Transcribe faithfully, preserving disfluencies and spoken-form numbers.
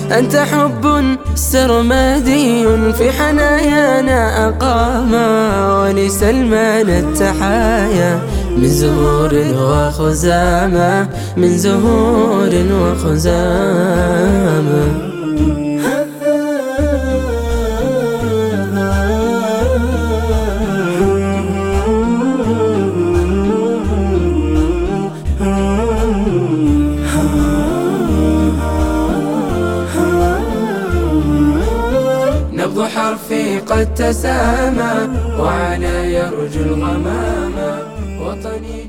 أنت حب سرمدي في حنايانا أقاما، ولسلمان التحايا من زهور وخزامة، من زهور وخزامة. نبض حرفي قد تسامى وعلى يرجو الغمامة وطني